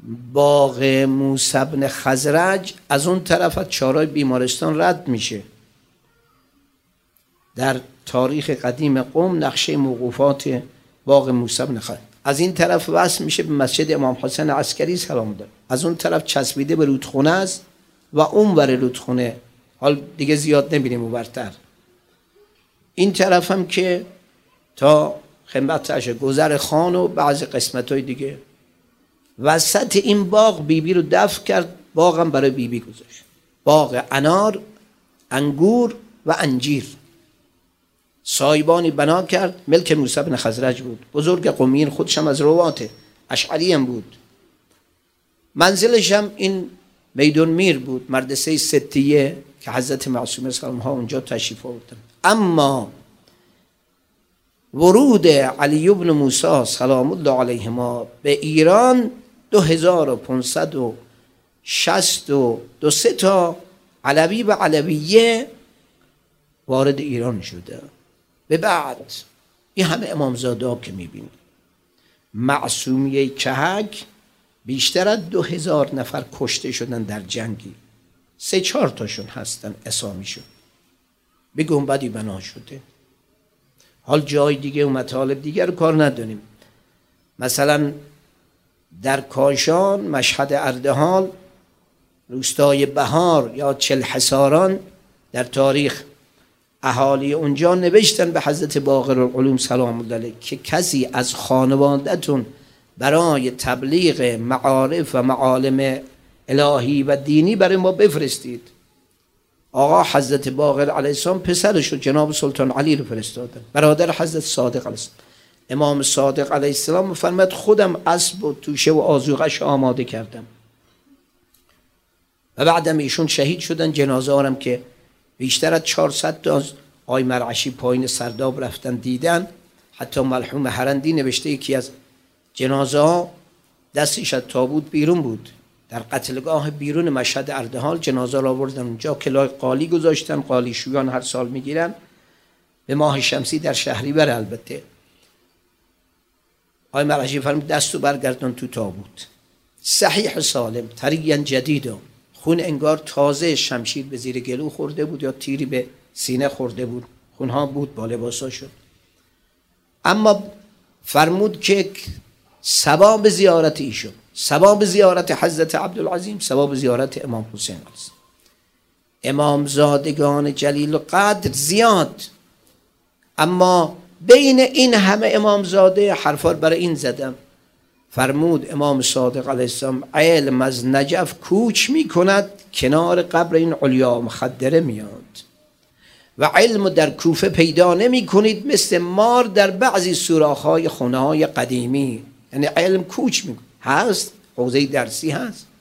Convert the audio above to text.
باغ موسی بن خزرج از اون طرف از چهارراه بیمارستان رد میشه. در تاریخ قدیم قم نقشه موقوفات باغ موسی بن خزرج از این طرف وصل میشه به مسجد امام حسین عسکری سلام داره، از اون طرف چسبیده به رودخونه است و اون ور رودخونه، حال دیگه زیاد نمیریم اونورتر، این طرف هم که تا خدمتش گذر خان و بعضی قسمت‌های دیگه. وسط این باغ بیبی رو دفن کرد، باغ هم برای بیبی گذاشت، باغ انار، انگور و انجیر. سایبانی بنا کرد، ملک موسی بن خزرج بود، بزرگ قومیین، خودش هم از رواته، اشعری هم بود. منزلش هم این میدون میر بود، مدرسه ستیه که حضرت معصومه سلام ها اونجا تشریف آوردن. اما ورود علی بن موسی سلام الله علیهما به ایران 2563 تا علوی و علویه وارد ایران شده. به بعد این همه امامزاده ها که میبینید، معصومیه کهک بیشتر از 2000 نفر کشته شدن در جنگی، 3-4 تاشون هستن اسامیشون، به گنبدی بنا شده. حال جای دیگه و مطالب دیگر کار نداریم. مثلا در کاشان، مشهد اردهال، روستای بهار یا چلحصاران، در تاریخ اهالی اونجا نوشتن به حضرت باقر العلوم سلام الله علیه که کسی از خانواده‌تون برای تبلیغ معارف و معالم الهی و دینی برای ما بفرستید. آقا حضرت باقر علیه السلام پسرش رو جناب سلطان علی رو فرستادن، برادر حضرت صادق علیه السلام. امام صادق علیه السلام فرمود خودم اسب و توشه و آذوقه‌اش آماده کردم. و بعدم ایشون شهید شدن. جنازه هارم که بیشتر از 400 تا آی مرعشی پایین سرداب رفتن دیدن. حتی مرحوم هرندی نوشته یکی از جنازه ها دستش از تابوت بیرون بود، در قتلگاه بیرون مشهد اردهال جنازه را آوردن اونجا، کلاه قالی گذاشتن، قالی شویان هر سال میگیرن به ماه شمسی در شهریور. البته آی مرعشی فرمود دستو برگردن تو تابوت، صحیح سالم، طریا جدیدا، خون انگار تازه، شمشیر به زیر گلو خورده بود یا تیری به سینه خورده بود، خونها بود با لباساشون. اما فرمود که ثواب زیارت ایشون، ثواب زیارت حضرت عبدالعظیم، ثواب زیارت امام حسین علیه السلام، امامزادگان جلیل القدر زیاد. اما بین این همه امامزاده حرفا برای این زدم. فرمود امام صادق علیه السلام علم از نجف کوچ می کند، کنار قبر این علیا مخدره میاد، و علم در کوفه پیدا نمی کنید مثل مار در بعضی سوراخ‌های خونه‌های قدیمی. یعنی علم کوچ می هست، حوزه درسی هست،